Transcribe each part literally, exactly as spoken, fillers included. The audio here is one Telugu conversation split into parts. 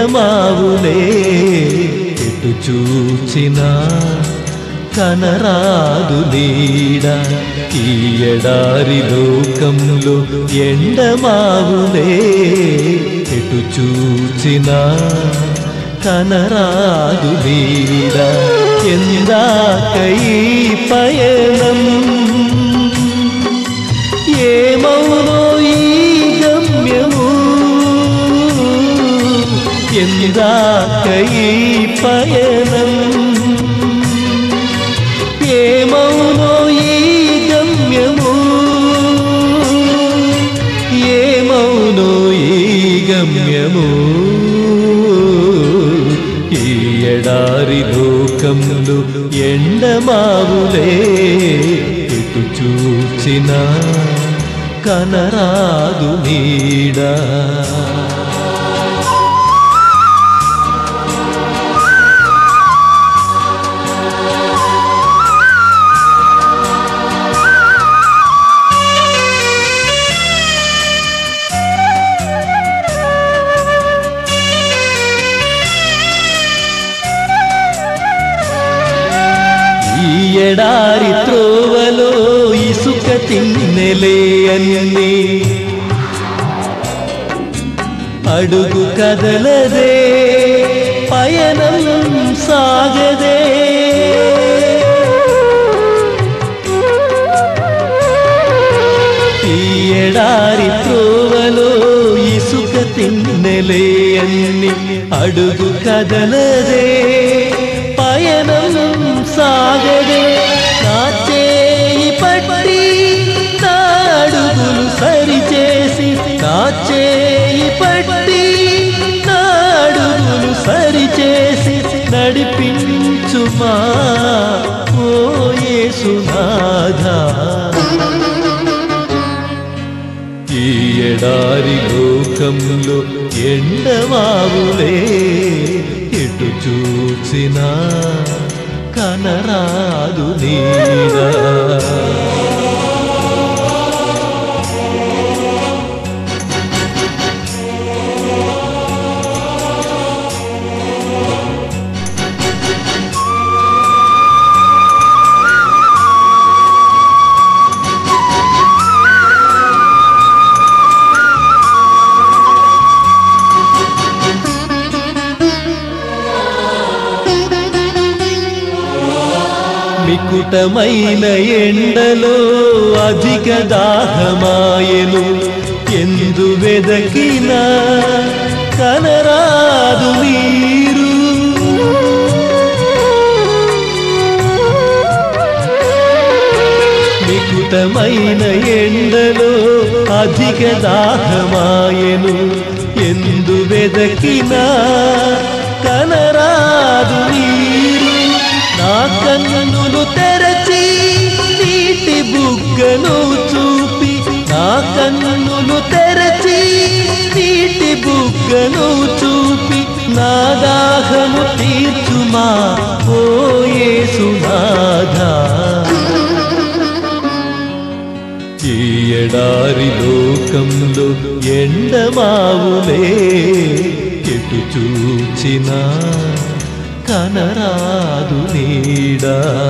ఎండమావులే ఎటు చూచినా కనరాదు నీడ ఈ ఎడారి లోకంలో ఎండమావులే ఎటు చూచినా కనరాదు నీడ ఎందాక ఈ పయనం ఏమౌనో ఈ గమ్యము ఎందాక ఈ పయనం ఏమౌనో ఈ గమ్యము ఏమౌనో ఈ గమ్యము ఈ ఎడారి లోకంలో ఎండమావులే ఎటు చూచినా కనరాదు నీడ ఎడారి త్రోవలో ఇసుక తిన్నెలే అన్ని అడుగు కదలదే పయనం సాగదే ఈ ఎడారి త్రోవలో ఇసుక తిన్నెలే అన్ని అడుగు కదలదే పయనం సాగదే నా చేయి పట్టి నా అడుగులు సరిచేసి నా చేయి పట్టి నా అడుగులు సరిచేసి నడిపించుమా ఓ యేసునాథా ఈ ఎడారి లోకంలో ఎండమావులే ఎటు చూచినా కనరాదు నీడ మికుటమైన ఎండలో అధిక దాహమాయెను ఎందు వెదకినా కనరాదు నీరు మికుటమైన ఎండలో అధిక దాహమాయెను ఎందు వెదకినా కనరాదు నీరు నా కన్నులు తెరచి నీటి బుగ్గను చూపి నా కన్నులు తెరచి నీటి బుగ్గను చూపి నా దాహము తీర్చుమా ఓ యేసునాథా ఈ ఎడారి లోకంలో ఎండమావులే ఎటు చూచినా కనరాదు నీడ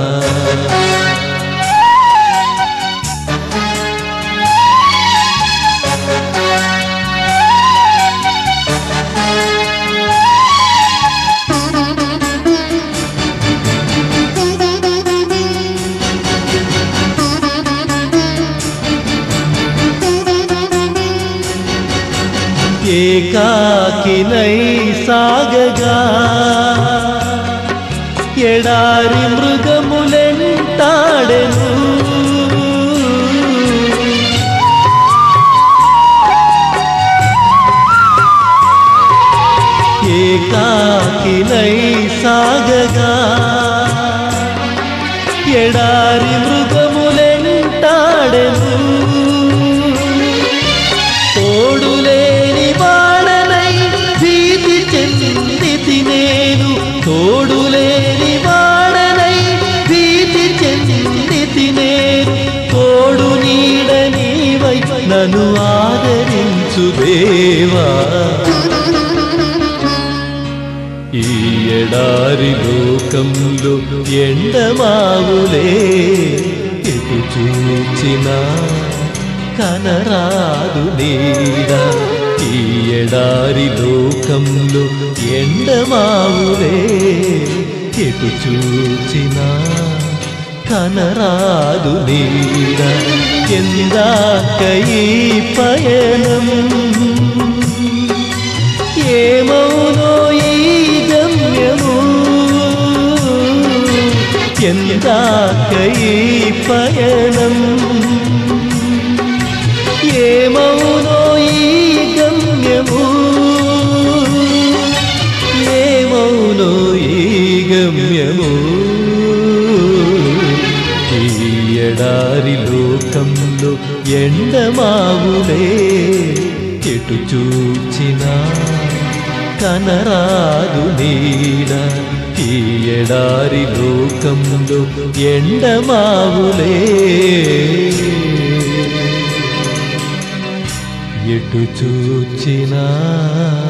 ఏకాకినై సాగగా ఎడారి మృగములెంటాడెను ఏకాకినై సాగగా ఎడారి మృగములెంటాడెను తోడులేని వాడనై భీతి చెందితి నేను తోడులేని వాడనై భీతి చెందితి నేను తోడు నీడ నీవై నన్ను ఆదరించు దేవా ఈ ఎడారి లోకంలో ఎండమావులే ఎటు చూచినా కనరాదు నీడ ఈ ఎడారి లోకంలో ఎండమావులే ఎటు చూచినా కనరాదు నీడ ఎందాక ఈ పయనం ఏమౌనో ఈ గమ్యము ఎందాక ఈ పయనం ఏమౌనో ఈ గమ్యము ఏమౌనో ఈ గమ్యము ఈ ఎడారి లోకంలో ఎండమావులే ఎటు చూచినా కనరాదు నీడ ఈ ఎడారి లోకంలో ఎండమావులే ఎటు చూచినా